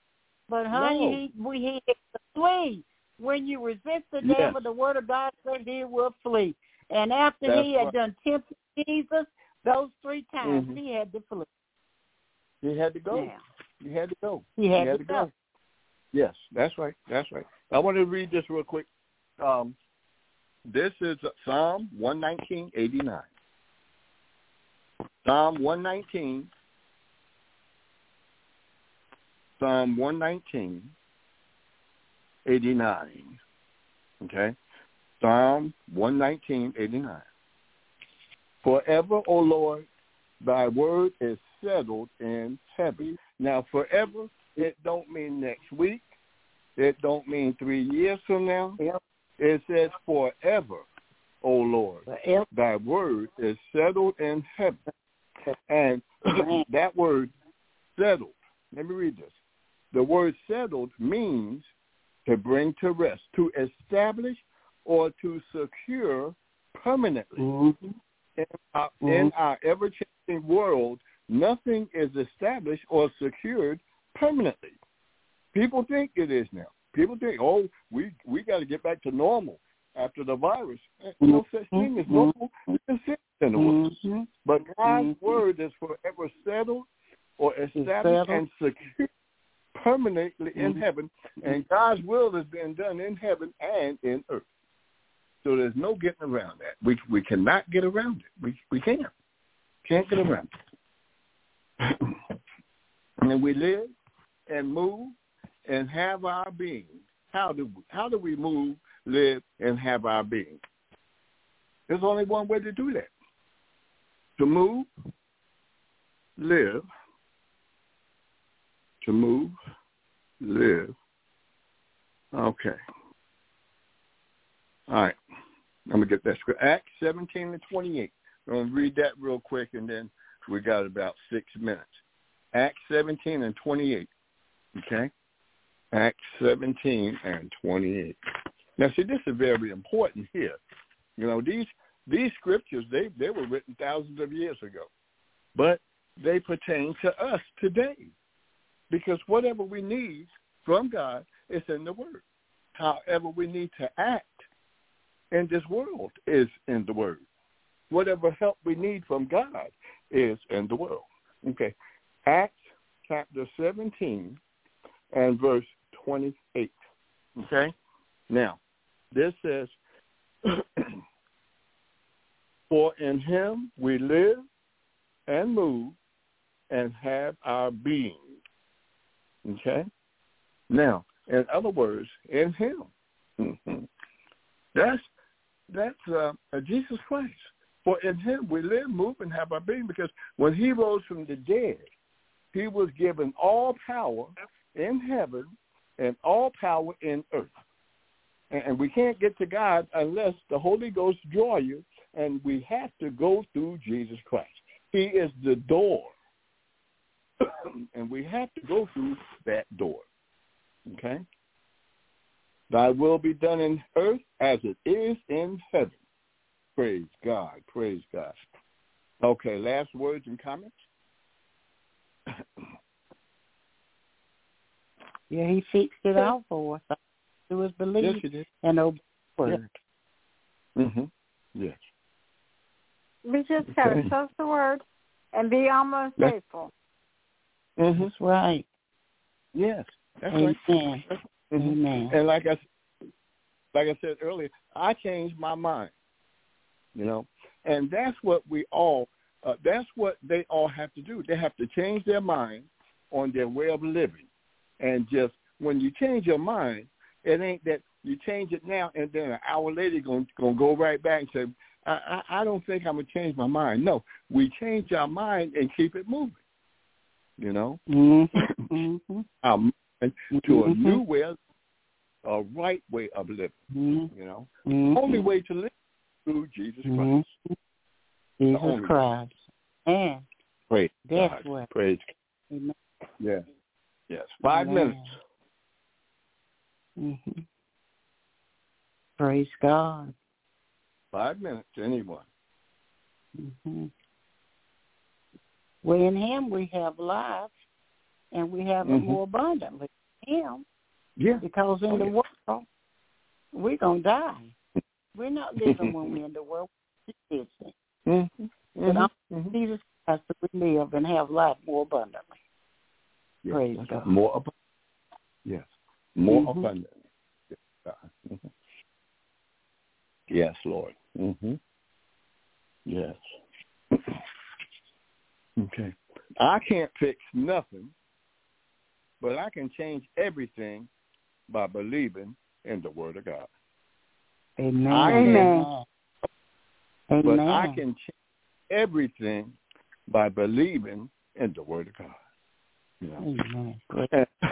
But honey, no. he, we he had to flee. When you resist the yes. devil, the word of God said he will flee. And after That's he had right. done tempted Jesus those three times, mm-hmm. he had to flee. He had to go. Yeah. He had to go. He had, he had to, to go. go. Yes, that's right. That's right. I want to read this real quick. Um, this is Psalm one nineteen, eighty-nine. Psalm one nineteen. Psalm one nineteen, eighty-nine. Okay? Psalm one nineteen, eighty-nine. Forever, O Lord, thy word is settled in heaven. Now, forever, it don't mean next week. It don't mean three years from now. Yep. It says forever, O Lord, Yep. thy word is settled in heaven. And that word settled, let me read this. The word settled means to bring to rest, to establish or to secure permanently. Mm-hmm. In our, mm-hmm. in our ever-changing world, nothing is established or secured permanently. People think it is now. People think, oh, we we got to get back to normal after the virus. Mm-hmm. No such thing as normal. Mm-hmm. In the world. Mm-hmm. But God's mm-hmm. word is forever settled or established and secured permanently mm-hmm. in heaven, and God's will is being done in heaven and in earth. So there's no getting around that. We we cannot get around it. We we can't. Can't get around it. And we live and move and have our being. How do we, how do we move, live, and have our being? There's only one way to do that. To move, live, to move, live. Okay. All right. I'm going to get that script. Acts seventeen and twenty-eight. I'm going to read that real quick, and then we got about six minutes. Acts seventeen and twenty-eight. Okay? Acts seventeen and twenty-eight. Now, see, this is very important here. You know, these these scriptures, they, they were written thousands of years ago, but they pertain to us today because whatever we need from God is in the Word. However we need to act in this world is in the Word. Whatever help we need from God is in the world. Okay. Acts chapter seventeen and verse twenty-eight. Okay. Now, this says, for in him we live and move and have our being. Okay? Now, in other words, in him. Mm-hmm. That's that's uh, Jesus Christ. For in him we live, move, and have our being, because when he rose from the dead, he was given all power in heaven and all power in earth. And we can't get to God unless the Holy Ghost draw you, and we have to go through Jesus Christ. He is the door, and we have to go through that door. Okay? Thy will be done in earth as it is in heaven. Praise God. Praise God. Okay, last words and comments? Yeah, he fixed it out for us. It was believe yes, and obey the word. Yeah. Mm-hmm. Yes. We just got to trust the word and be almost That's, faithful. Mm-hmm. That's right. Yes. That's Amen. right. Mm-hmm. Amen. And like I, like I said earlier, I changed my mind. You know, and that's what we all, uh, that's what they all have to do. They have to change their mind on their way of living. And just when you change your mind, it ain't that you change it now and then an hour later you're going to go right back and say, I, I, I don't think I'm going to change my mind. No, we change our mind and keep it moving, you know, mm-hmm. um, mm-hmm. to a new way, a right way of living, mm-hmm. you know. Mm-hmm. The only way to live through Jesus Christ. Mm-hmm. Jesus Christ. And praise that's God. what. Praise God. Amen. Yes. Yes. Five Amen. minutes. Mm-hmm. Praise God. Five minutes, anyone. Mm-hmm. Well, in him we have life, and we have mm-hmm. it more abundantly. him. Yeah. Because in oh, the yeah. world, we're going to die. We're not living when we're in the world. We're existing. Mm-hmm. But Mm-hmm. on Jesus Christ, we live and have life more abundantly. Yes. Praise God. More abundant. Yes. More mm-hmm. abundant. Yes, mm-hmm. Yes, Lord. Mm-hmm. Yes. Okay. I can't fix nothing, but I can change everything by believing in the Word of God. Amen. I Amen. But Amen. I can change everything by believing in the Word of God. You know? Amen. Great.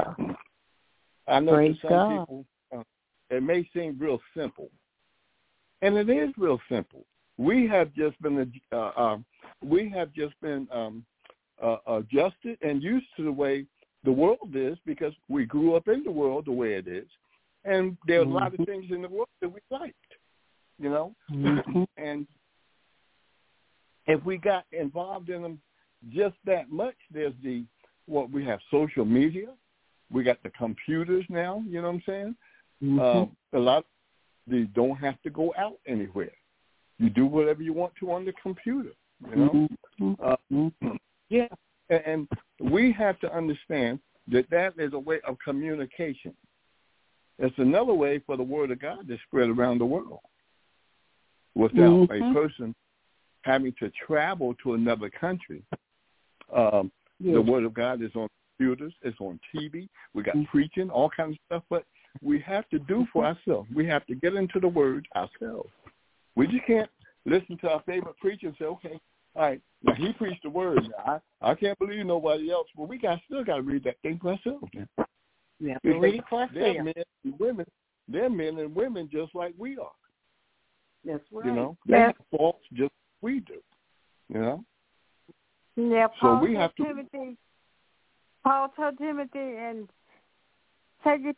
I know Praise to some God. people, uh, it may seem real simple, and it is real simple. We have just been uh, uh, we have just been um, uh, adjusted and used to the way the world is because we grew up in the world the way it is, and there are mm-hmm. a lot of things in the world that we liked, you know, mm-hmm. and if we got involved in them just that much, there's the what we have social media, we got the computers now. You know what I'm saying? Mm-hmm. Um, a lot of you don't have to go out anywhere. You do whatever you want to on the computer, you know? Mm-hmm. Uh, Mm-hmm. yeah, and, and we have to understand that that is a way of communication. It's another way for the Word of God to spread around the world without mm-hmm. a person having to travel to another country. Um, yes. The Word of God is on computers, it's on T V, we got mm-hmm. preaching, all kinds of stuff, but we have to do for ourselves. We have to get into the Word ourselves. We just can't listen to our favorite preacher and say, okay, all right, now he preached the Word. I, I can't believe nobody else. Well, we got still got to read that thing for ourselves. We have to read it for they're ourselves. men and women. They're men and women just like we are. That's right. You know, they Yes. have faults just like we do. You know. Yeah, So Paul we told have to. Timothy, Paul told Timothy in Second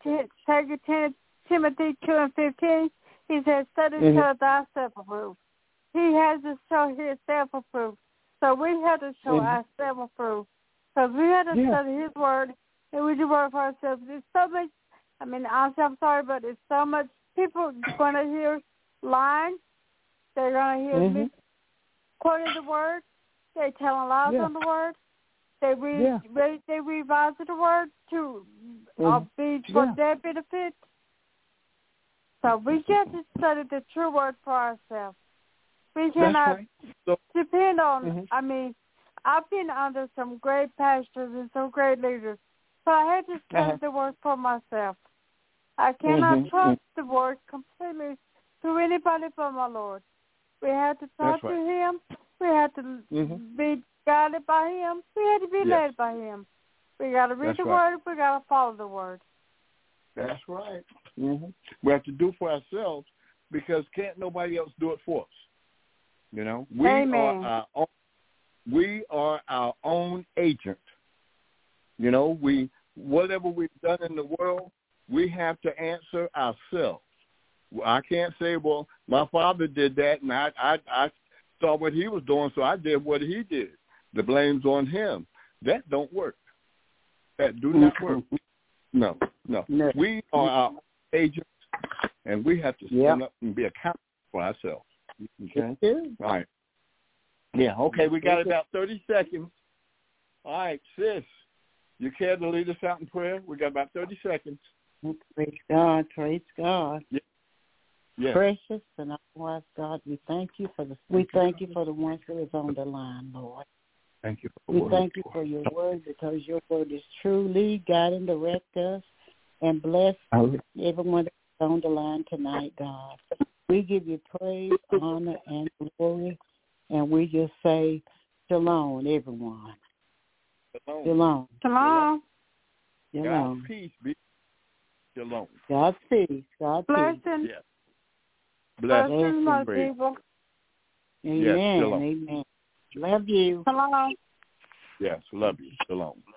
Timothy two and fifteen, he said, study Mm-hmm. show thyself approved. He has to show himself approved. So we have to show Mm-hmm. ourselves approved. Because we have to Yeah. study his word and we do work for ourselves. There's so much, I mean, honestly, I'm sorry, but it's so much people going to hear lying. They're going to hear Mm-hmm. me quoting the word. They telling lies Yeah. on the word. They re, Yeah. re they revise the word to Mm-hmm. uh, be for Yeah. their benefit. So we get to study the true word for ourselves. We cannot That's right. So, depend on, mm-hmm. I mean, I've been under some great pastors and some great leaders, so I had to study uh-huh. the word for myself. I cannot Mm-hmm. trust the word completely to anybody but my Lord. We have to talk That's right. to him. We have to Mm-hmm. be guided by him. We have to be Yes. led by him. We got to read That's the right. word. We got to follow the word. That's right. Mm-hmm. We have to do for ourselves because can't nobody else do it for us. You know, we Amen. are our own, we are our own agent. You know, we whatever we've done in the world, we have to answer ourselves. I can't say, well, my father did that, and I I, I saw what he was doing, so I did what he did. The blame's on him. That don't work. That do not work. No, no. No. We are our agents, and we have to stand Yep. up and be accountable for ourselves. Okay? Yeah. All right. Yeah, okay, we got about thirty seconds. All right, sis, you care to lead us out in prayer? We got about thirty seconds. Praise God. Praise God. Yeah. Yeah. Precious and wise God, we thank you for the we thank you for the ones that is on the line, Lord. Thank you for We word, thank you Lord. for your word because your word is true. Lead, guide, and direct us, and bless Hallelujah. everyone that's on the line tonight, God. We give you praise, honor, and glory, and we just say shalom, everyone. Shalom. Shalom. Shalom. Shalom. God's peace be shalom. God's peace. God's peace. Blessings. Yes. Bless. Blessings, my Praise. people. Amen. Yes, shalom. Amen. Love you. Shalom. Yes, love you. Shalom.